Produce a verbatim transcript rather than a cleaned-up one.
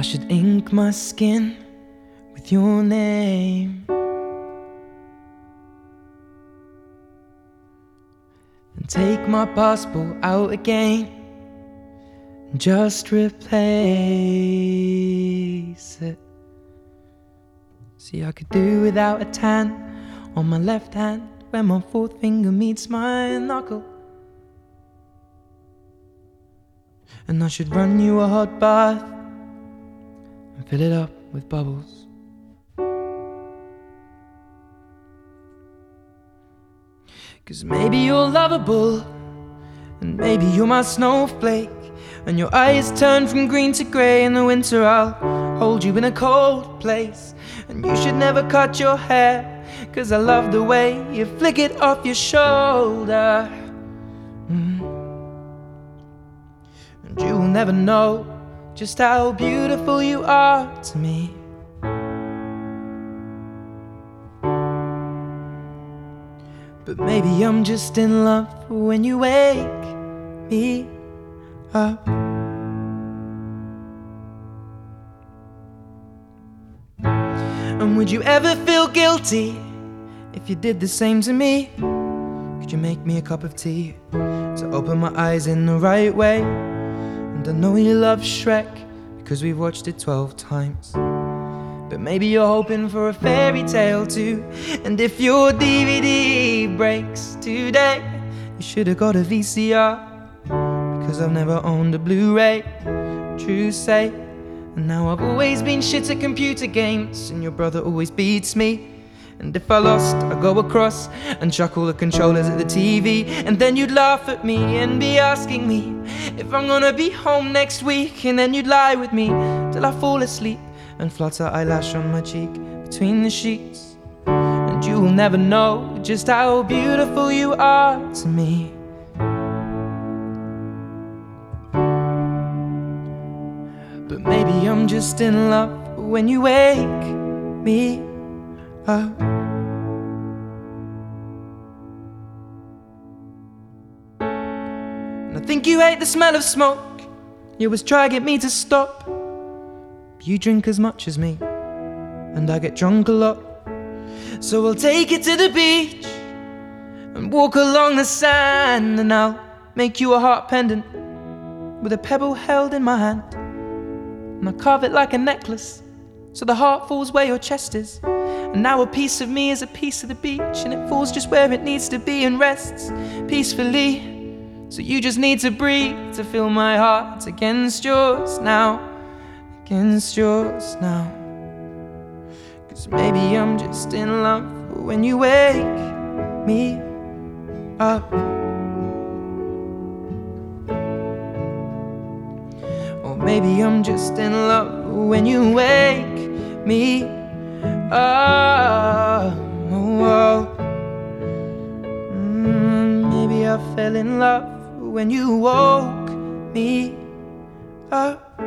should ink my skin with your name and take my passport out again and just replace it. See, I could do without a tan on my left hand where my fourth finger meets my knuckle. And I should run you a hot bath and fill it up with bubbles. Cause maybe you're lovable, and maybe you're my snowflake, and your eyes turn from green to grey. In the winter I'll hold you in a cold place, and you should never cut your hair, cause I love the way you flick it off your shoulder. mm. And you will never know just how beautiful you are to me. But maybe I'm just in love when you wake me up. And would you ever feel guilty if you did the same to me? Could you make me a cup of tea to open my eyes in the right way? And I know you love Shrek because we've watched it twelve times. But maybe you're hoping for a fairy tale too. And if your D V D breaks today, you should have got a V C R, because I've never owned a Blu-ray, true say. And now I've always been shit at computer games, and your brother always beats me. And if I lost, I'd go across and chuck all the controllers at the T V. And then you'd laugh at me and be asking me if I'm gonna be home next week. And then you'd lie with me till I fall asleep and flutter eyelash on my cheek between the sheets. And you will never know just how beautiful you are to me. But maybe I'm just in love when you wake me up. And I think you hate the smell of smoke. You always try to get me to stop. You drink as much as me, and I get drunk a lot. So we'll take it to the beach and walk along the sand, and I'll make you a heart pendant with a pebble held in my hand. And I'll carve it like a necklace so the heart falls where your chest is. And now a piece of me is a piece of the beach, and it falls just where it needs to be and rests peacefully. So you just need to breathe to feel my heart against yours now, against yours now. Cause maybe I'm just in love when you wake me up. Or maybe I'm just in love when you wake me up. Oh, mm, maybe I fell in love when you woke me up.